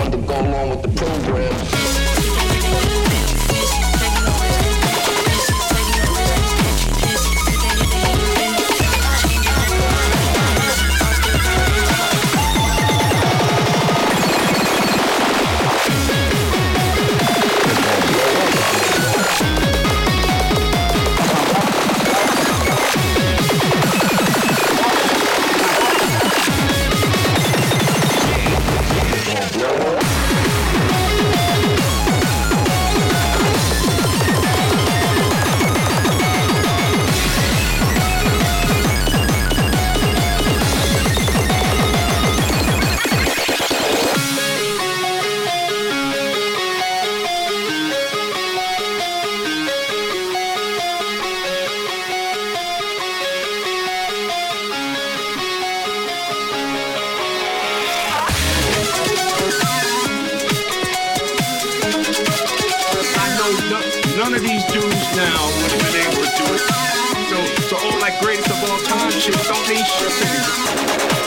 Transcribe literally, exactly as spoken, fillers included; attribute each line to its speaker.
Speaker 1: wanted to go along with the program.
Speaker 2: None of these dudes now would have been able to do it. So, so all that greatest of all time shit don't mean shit to me.